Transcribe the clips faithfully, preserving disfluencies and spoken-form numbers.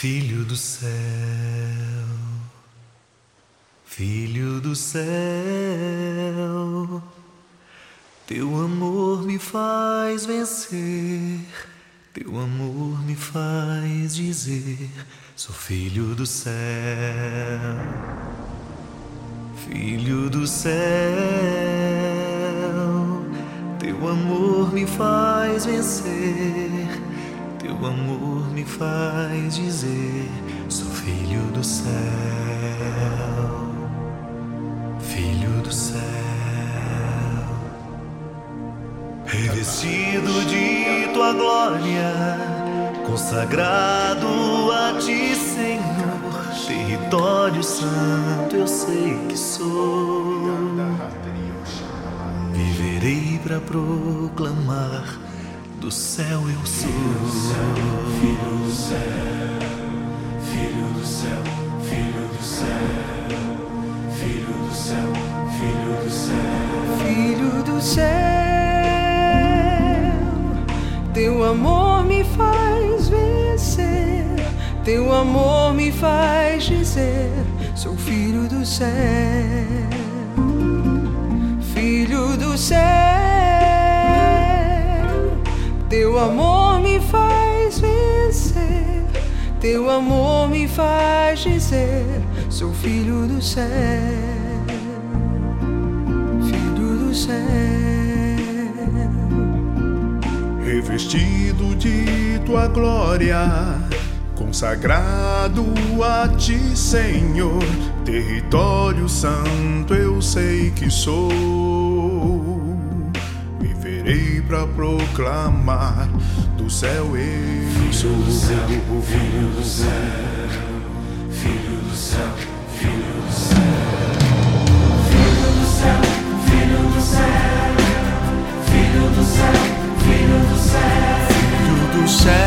Filho do céu, filho do céu, teu amor me faz vencer, teu amor me faz dizer: sou filho do céu, filho do céu, teu amor me faz vencer. Teu amor me faz dizer: sou filho do céu, filho do céu, revestido de tua glória, consagrado a ti, Senhor, território santo eu sei que sou. Viverei para proclamar: do céu eu sou. Filho do céu, filho do céu, filho do céu, filho do céu, filho do céu, filho do céu, teu amor me faz vencer, teu amor me faz dizer: sou filho do céu, filho do céu. Teu amor me faz vencer, teu amor me faz dizer: sou filho do céu, filho do céu. Revestido de tua glória, consagrado a ti, Senhor, território santo eu sei que sou. Viverei para proclamar: do céu eu sou. Filho do céu, filho do céu, filho do céu, filho do céu, filho do céu, filho do céu, filho do céu, filho do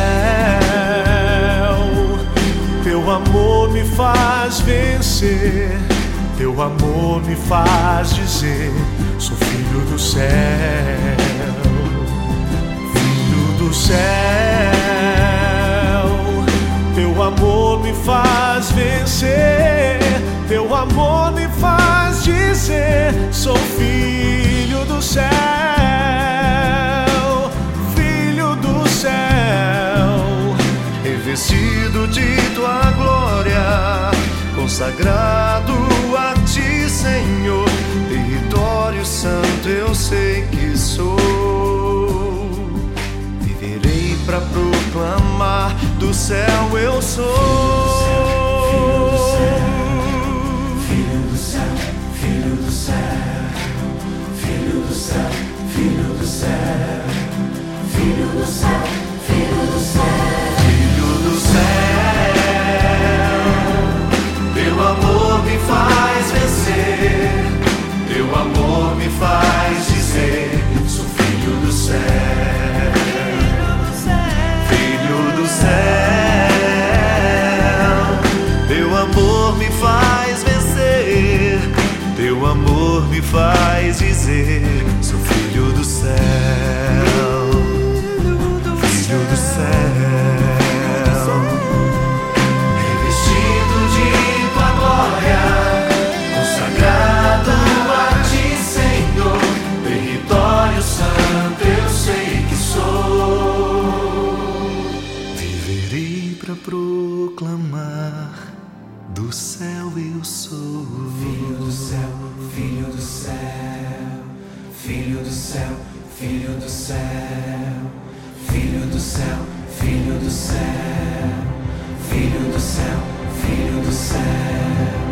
céu. Filho do céu, teu amor me faz vencer, teu amor me faz dizer: sou filho do céu, filho do céu. Teu amor me faz vencer, teu amor me faz dizer: sou filho do céu, filho do céu. Revestido de tua glória, consagrado a ti, Senhor, território santo eu sei que sou. Viverei para proclamar: do céu eu sou. Filho do céu, filho do céu, filho do céu, filho do céu, filho do céu, filho do céu, Filho do céu, teu amor me faz vencer, teu amor me faz dizer: sou filho do céu, filho do céu. Teu amor me faz vencer, teu amor me faz dizer: sou filho do céu, filho do céu. Revestido de tua glória, consagrado a ti, Senhor, território santo eu sei que sou. Viverei para proclamar: do céu eu sou. filho do céu, filho do céu, filho do céu, filho do céu, filho do céu, filho do céu, filho do céu, filho do céu.